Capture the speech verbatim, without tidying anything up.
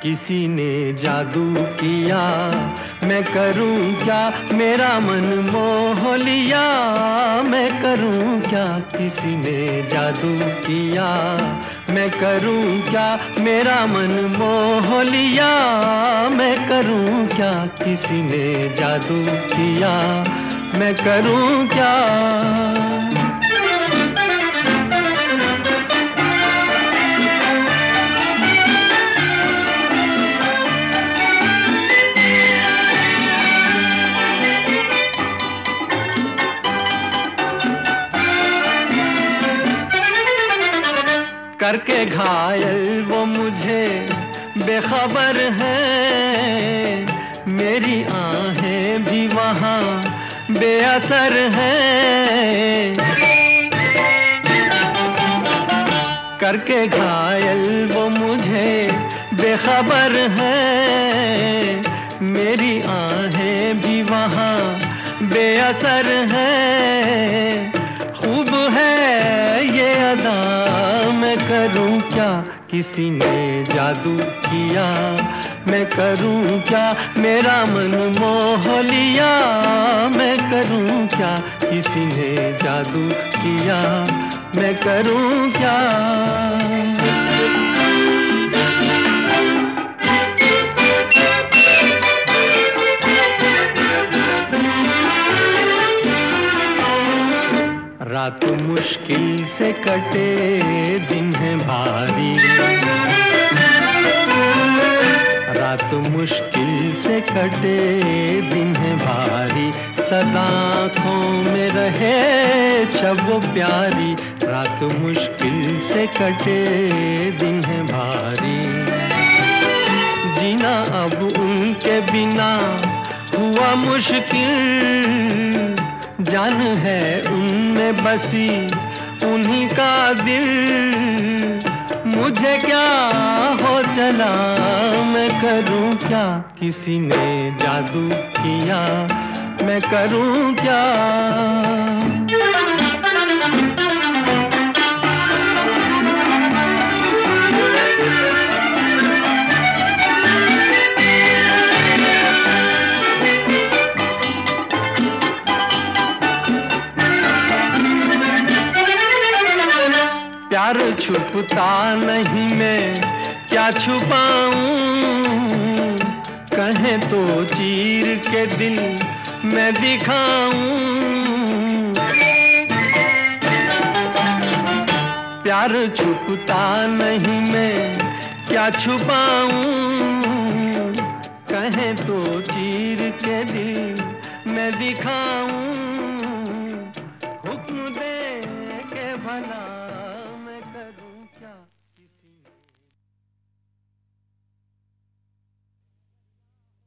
किसी ने जादू किया, मैं करूं क्या, मेरा मन मोह लिया। मैं करूं क्या, किसी ने जादू किया, मैं करूं क्या, मेरा मन मोह लिया। मैं करूं क्या, किसी ने जादू किया, मैं करूं क्या। करके घायल वो मुझे बेखबर है, मेरी आहें भी वहाँ बेअसर है। करके घायल वो मुझे बेखबर है, मेरी आहें भी वहाँ बेअसर है। खूब है ये अदा, मैं करूं क्या, किसी ने जादू किया, मैं करूं क्या, मेरा मन मोह लिया। मैं करूं क्या, किसी ने जादू किया, मैं करूं क्या। रात मुश्किल से कटे, दिन है भारी। रात मुश्किल से कटे, दिन है भारी। सदा आँखों में रहे छब वो प्यारी। रात मुश्किल से कटे, दिन है भारी। जीना अब उनके बिना हुआ मुश्किल। जान है उनमें बसी उन्हीं का दिल। मुझे क्या हो चला, मैं करूं क्या, किसी ने जादू किया, मैं करूं क्या। प्यार छुपता नहीं, मैं क्या छुपाऊं। कहें तो चीर के दिल मैं दिखाऊं। प्यार छुपता नहीं, मैं क्या छुपाऊं। कहें तो चीर के दिल मैं दिखाऊं। हुक्म दे के भला